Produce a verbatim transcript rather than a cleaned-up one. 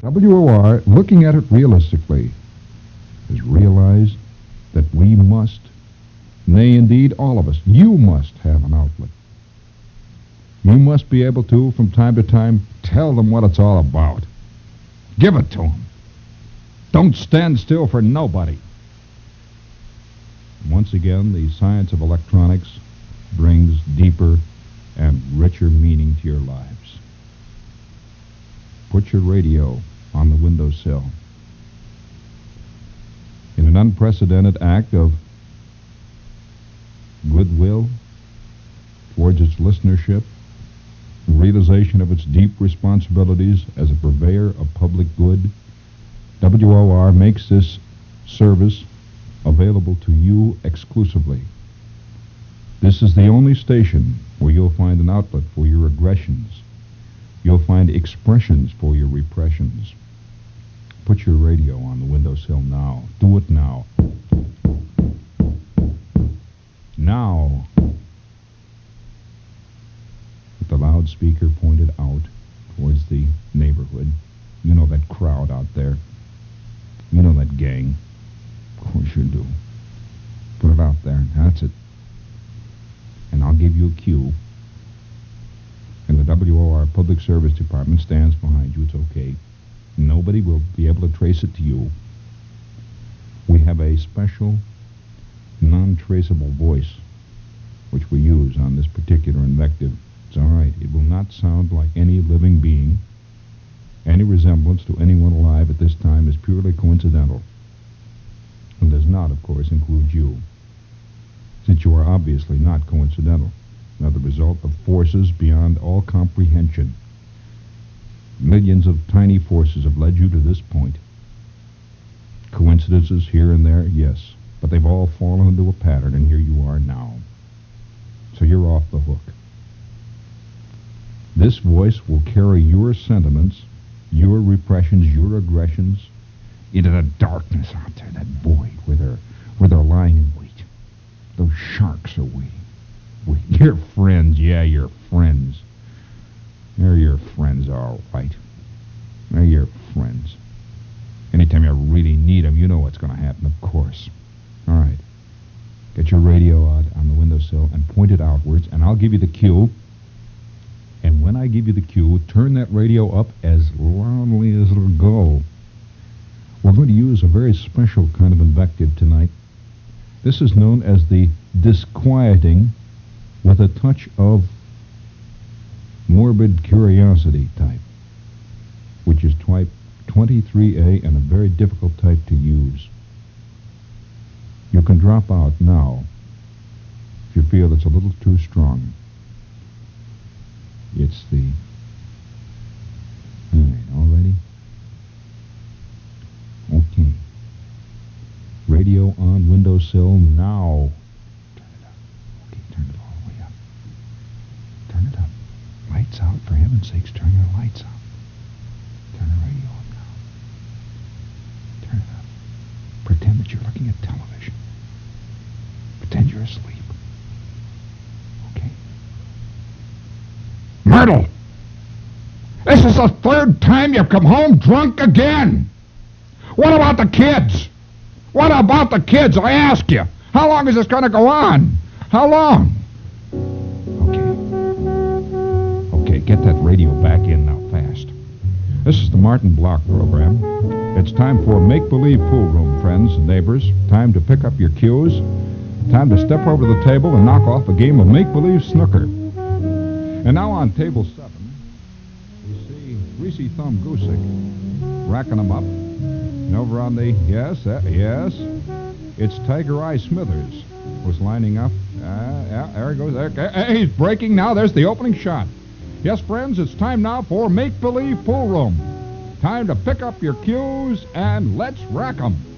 W O R, looking at it realistically, has realized that we must, nay, indeed, all of us, you must have an outlet. You must be able to, from time to time, tell them what it's all about. Give it to them. Don't stand still for nobody. Once again, the science of electronics brings deeper and richer meaning to your lives. Put your radio on the windowsill. In an unprecedented act of goodwill towards its listenership, realization of its deep responsibilities as a purveyor of public good, W O R makes this service available to you exclusively. This is the only station where you'll find an outlet for your aggressions. You'll find expressions for your repressions. Put your radio on the windowsill now. Do it now. Now. With the loudspeaker pointed out towards the neighborhood. You know that crowd out there. You know that gang. Of course you do. Put it out there. That's it. And I'll give you a cue. And the W O R Public Service Department stands behind you. It's okay. Nobody will be able to trace it to you. We have a special, non-traceable voice which we use on this particular invective. It's all right. It will not sound like any living being. Any resemblance to anyone alive at this time is purely coincidental. And does not, of course, include you, since you are obviously not coincidental. Are the result of forces beyond all comprehension. Millions of tiny forces have led you to this point. Coincidences here and there, yes, but they've all fallen into a pattern, and here you are now. So you're off the hook. This voice will carry your sentiments, your repressions, your aggressions into the darkness out there, that void where they're, where they're lying in wait. Those sharks are waiting. We, your friends, yeah, your friends. They're your friends, all right. They're your friends. Anytime you really need them, you know what's going to happen, of course. All right. Get your radio out on the windowsill and point it outwards, and I'll give you the cue. And when I give you the cue, turn that radio up as loudly as it'll go. We're going to use a very special kind of invective tonight. This is known as the disquieting with a touch of morbid curiosity type, which is type twenty-three A and a very difficult type to use. You can drop out now if you feel it's a little too strong. It's the... All right, all ready? Okay. Radio on windowsill now. Turn it up. Okay, turn it all the way up. Turn it up. Lights out, for heaven's sakes, turn your lights out. Turn the radio up now. Turn it up. Pretend that you're looking at television. Pretend you're asleep. Okay? Myrtle! This is the third time you've come home drunk again! What about the kids? What about the kids, I ask you? How long is this going to go on? How long? Okay. Okay, get that radio back in now, fast. This is the Martin Block program. It's time for Make-Believe Pool Room, friends and neighbors. Time to pick up your cues. Time to step over the table and knock off a game of Make-Believe Snooker. And now on table seven, we see Greasy Thumb Goosick racking them up. And over on the, yes, uh, yes, it's Tiger Eye Smithers was lining up. Uh, yeah, there he goes. There, hey, he's breaking now. There's the opening shot. Yes, friends, it's time now for Make-Believe Pool Room. Time to pick up your cues and let's rack 'em.